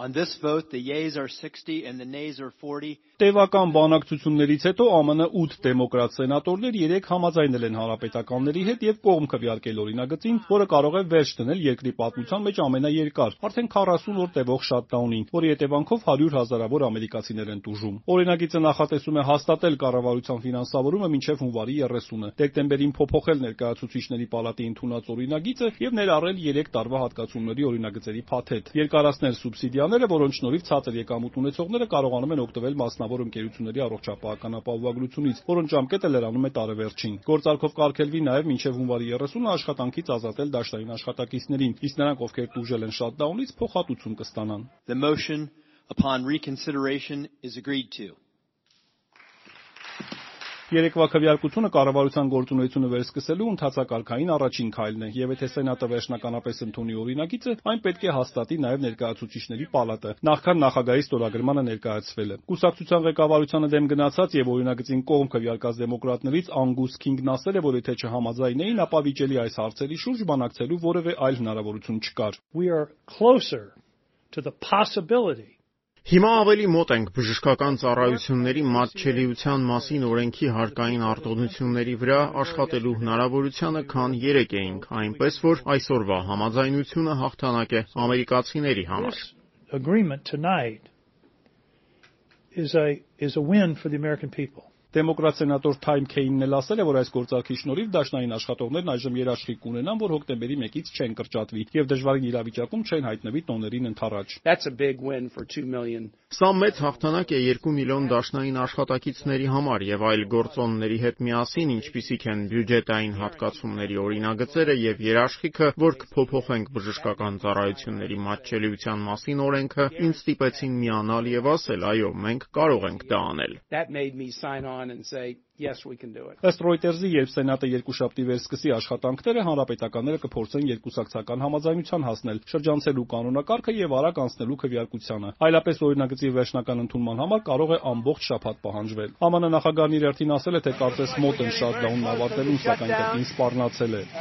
On this vote, the yeas are 60 and the nays are 40. Տևական բանակցություններից հետո ԱՄՆ 8 դեմոկրատ սենատորներ 3 համաձայնել են հանրապետականների հետ եւ կողմ քվեարկել օրինագծին, որը կարող է վերջ դնել երկրի պատմության մեջ ամենաերկար, արդեն 40 օր տևող շատդաունին, որի հետևանքով 100 հազարավոր ամերիկացիներ են տուժում։ Օրինագիծը նախատեսում է հաստատել կառավարության ֆինանսավորումը մինչև հունվարի 30-ը, դեկտեմբերին փոփոխել ներկայացուցիչների պալատի ընդունած օրինագիծը եւ ներառել 3 տարվա հատկացումների օրինագծերի փաթեթ, երկարացնել սուբսիդիաները, որոնց շնորհիվ ցածր եկամուտ ունեցողները կարողանում են օգտվել մասնավոր ընկերությունների առողջապահական ապահովագրությունից, որոնց ժամկետը լրանում է տարեվերջին։ Գործարքով կարգելվի նաև մինչև հունվարի 30-ը աշխատանքից ազատել դաշնային աշխատակիցներին, իսկ նրանք, ովքեր տուժել են շատդաունից, փոխհատուցում կստանան։ The motion upon reconsideration is agreed to. Երեկվա քվեարկությունը կառավարության գործունեությունը վերսկսելու ընթացակարգային առաջին քայլն է, եւ եթե սենատը վերջնականապես ընդունի օրինագիծը, այն պետք է հաստատի նաև ներկայացուցիչների պալատը, նախքան նախագահի ստորագրմանը ներկայացվելը։ Կուսակցության ղեկավարությանը դեմ գնացած եւ օրինագծին կողմ քվեարկած դեմոկրատներից Անգուս Քինգն ասել է, որ եթե չհամաձայնեին, ապա վիճելի այս հարցերի շուրջ բանակցելու որևէ այլ հնարավորություն չկար։ We are closer to the possibility. Հիմա ավելի մոտ ենք բժշկական ծառայությունների մատչելիության մասին օրենքի հարկային արտոնությունների վրա աշխատելու հնարավորությանը, քան 3 էինք, այնպես որ այսօրվա համաձայնությունը հաղթանակ է ամերիկացիների համար։ This agreement tonight is a win for the American people. Դեմոկրատ սենատոր Թայմ Քեյնն էլ ասել է, որ այս գործարքի շնորհիվ դաշնային աշխատողներն այժմ երաշխիք կունենան, որ հոկտեմբերի 1-ից չեն կրճատվի եւ դժվարին իրավիճակում չեն հայտնվի տոներին ընդառաջ։ That's a big win for 2 million. Սա մեծ հաղթանակ է 2 միլիոն դաշնային աշխատակիցների համար եւ այլ գործոնների հետ միասին, ինչպիսիք են բյուջետային հատկացումների օրինագծերը եւ երաշխիքը, որ կփոփոխենք բժշկական ծառայությունների մատչելիության մասին օրենքը, ինձ ստիպեցին միանալ եւ ասել, այո, մենք կարող ենք դա անել։ That made me sign on and say, yes, we can do it. Ըստ Reuters-ի, երբ Սենատը երկուշաբթի վերսկսի աշխատանքները, հանրապետականները կփորձեն երկուսակցական համաձայնության հասնել, շրջանցելու կանոնակարգը եւ արագ անցնելու քվեարկությանը։ Այլապես օրինագծի վերջնական ընդունման համար կարող է ամբողջ շաբաթ պահանջվել։ ԱՄՆ նախագահն իր հերթին ասել է, թե կարծես մոտ են շատդաունն ավարտելուն, սակայն կրկին սպառնացել է։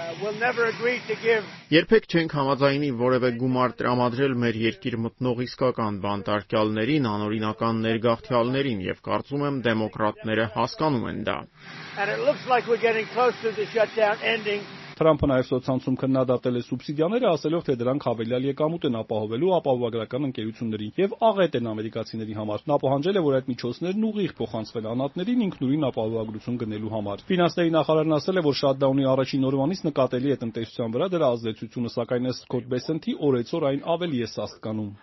Երբեք չենք համաձայնի որևէ գումար տրամադրել մեր երկիր մտնող իսկական բանտարկյալներին, անօրինական ներգաղթյալներին եւ կարծում եմ դեմոկրատները հասկանում են դա։ And it looks like we're getting close to the shutdown ending. Թրամփը նաև սոցցանցում քննադատել է սուբսիդիաները, ասելով, թե դրանք հավելյալ եկամուտ են ապահովելու ապահովագրական ընկերություններին եւ աղետ են ամերիկացիների համար։ Նա պահանջել է, որ այդ միջոցներն ուղիղ փոխանցվեն անհատներին ինքնուրույն ապահովագրություն գնելու համար։ Ֆինանսների նախարարն ասել է, որ շատդաունի առաջին օրվանից նկատելի է տնտեսության վրա դրա ազդեցությունը, սակայն ըստ Սքոթ Բեսենթի օրեցօր այն ավելի է սաստկանում։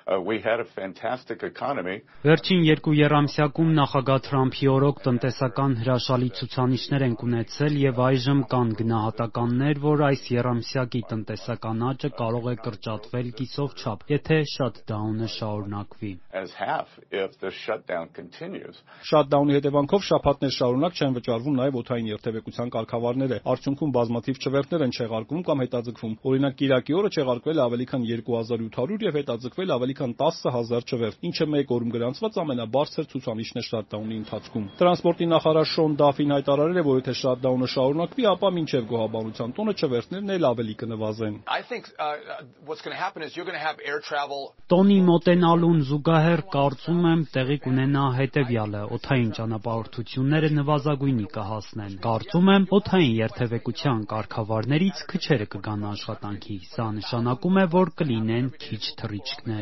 Վերջին 2 եռամսյակում նախագահ Թրամփի օրոք տնտեսական հրաշալի ցուցանիշներ են ունեցել եւ այժմ կան գնահատականներ, որ այս եռամսյակի տնտեսական աճը կարող է կրճատվել կիսով չափ, եթե շատդաունը շարունակվի։ Շատդաունի հետևանքով շաբաթներ շարունակ չեն վճարվում նաև օդային երթևեկության կարգավարները։ Արդյունքում բազմաթիվ չվերթներ են չեղարկվում կամ հետաձգվում։ Օրինակ կիրակի օրը չեղարկվել ավելի քան 2800 եւ հետաձգվել ավելի քան 10000 չվերթ, ինչը մեկ օրում գրանցված ամենաբարձր ցուցանիշն է շատդաունի ընթացքում։ Տրանսպորտի նախարար Շոն Դաֆին հայտարարել է, որ եթե շատդաունը շարունակվի, ապա մինչև գոհաբանության տոնը չվերթներն էլ ավելի կնվազեն։ Տոնի մոտենալուն զուգահեռ կարծում եմ տեղի կունենա հետևյալը. օդային ճանապարհորդությունները նվազագույնի կհասնեն։ Կարծում եմ օդային երթևեկության կարգավարներից քչերը կգան աշխատանքի։ Սա նշանակում է, որ կլինեն քիչ թռիչքներ։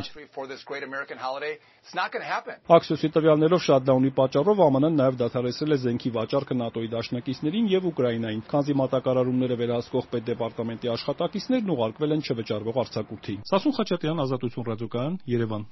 Axios-ի տվյալներով շատդաունի պատճառով ԱՄՆ-ն նաև դադարեցրել է զենքի վաճառքը ՆԱՏՕ-ի դաշնակիցներին եւ Ուկրաինային, քանզի մատակարարումները վերահսկող պետդեպարտամենտի աշխատակիցներն ուղարկվել են չվճարվող արձակուրդի։ Սասուն Խաչատրյան, Ազատություն ռադիոկայան, Երևան։